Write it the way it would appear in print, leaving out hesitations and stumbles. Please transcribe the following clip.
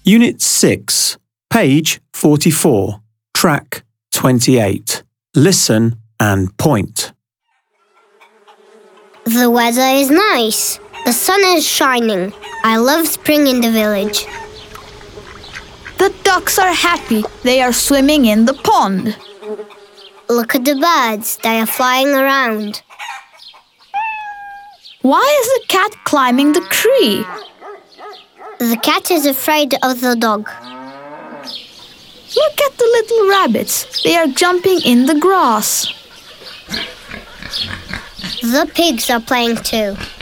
Unit 6, page 44, track 28. Listen and point. The weather is nice. The sun is shining. I love spring in the village. The ducks are happy. They are swimming in the pond. Look at the birds. They are flying around. Why is the cat climbing the tree? The cat is afraid of the dog. Look at the little rabbits. They are jumping in the grass. The pigs are playing too.